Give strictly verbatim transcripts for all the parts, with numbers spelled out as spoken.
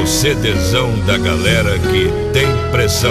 o CDzão da galera que tem pressão.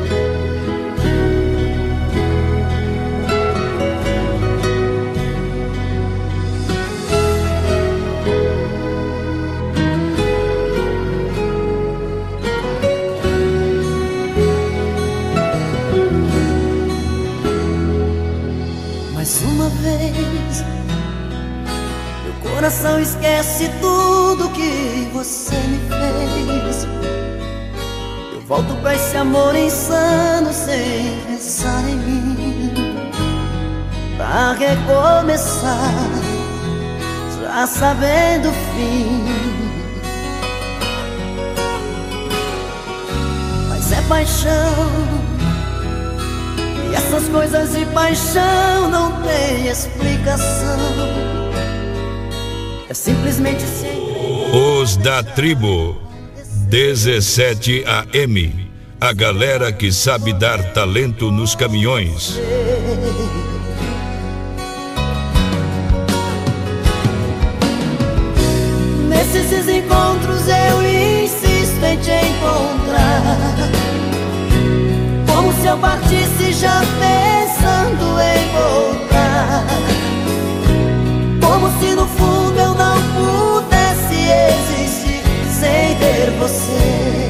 Mais uma vez, meu coração esquece tudo que você me fez. Eu volto pra esse amor insano sem pensar em mim, pra recomeçar, já sabendo o fim. Mas é paixão, e essas coisas de paixão não tem explicação. É simplesmente assim. Os da tribo dezessete A M, a galera que sabe dar talento nos caminhões. Nesses encontros eu insisto em te encontrar, como se eu partisse já pensando em voltar, como se no fundo eu não pudesse existir sem ter você.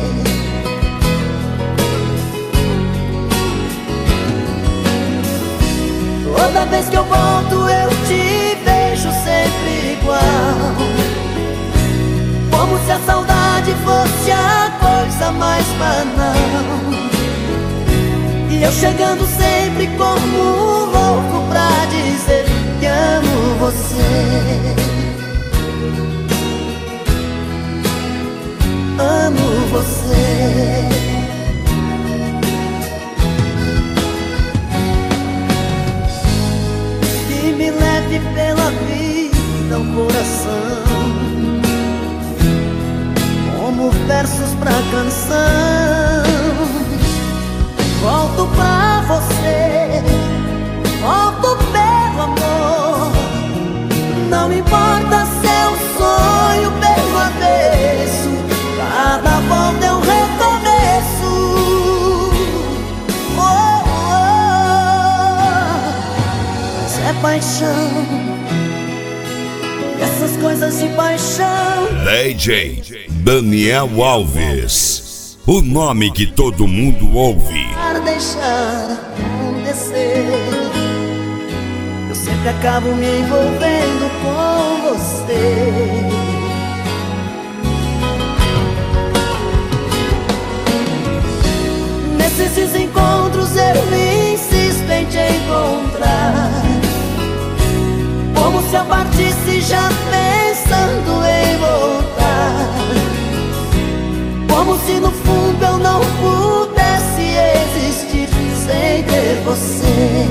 Toda vez que eu volto eu te vejo sempre igual, como se a saudade fosse a coisa mais banal. E eu chegando sempre como um louco pra dizer que amo você. Amo você. Que me leve pela vida o coração, como versos pra canção. Volto pra você, volto pelo amor. Não importa se é um sonho pelo avesso, cada volta é um recomeço. Oh, oh. Mas é paixão, e essas coisas de paixão. D J Daniel Alves, o nome que todo mundo ouve. Deixar acontecer, eu sempre acabo me envolvendo com você. Nesses encontros eu insisto em te encontrar, como se eu partisse já pensando em voltar, como se no fundo eu não pudesse existir sem ter você.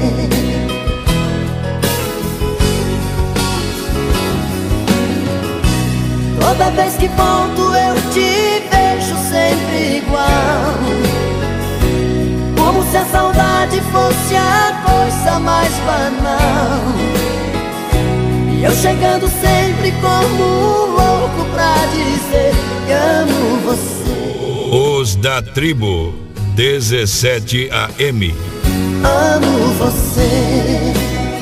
Toda vez que volto eu te vejo sempre igual, como se a saudade fosse a coisa mais banal. E eu chegando sempre como um louco pra dizer que amo você. Os da tribo dezessete A M. Amo você.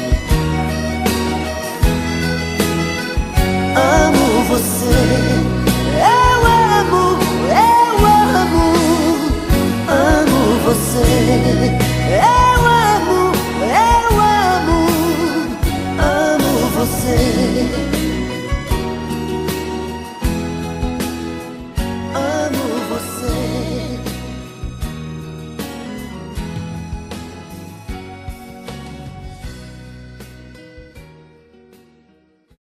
Amo você. Eu amo, eu amo. Amo você. Eu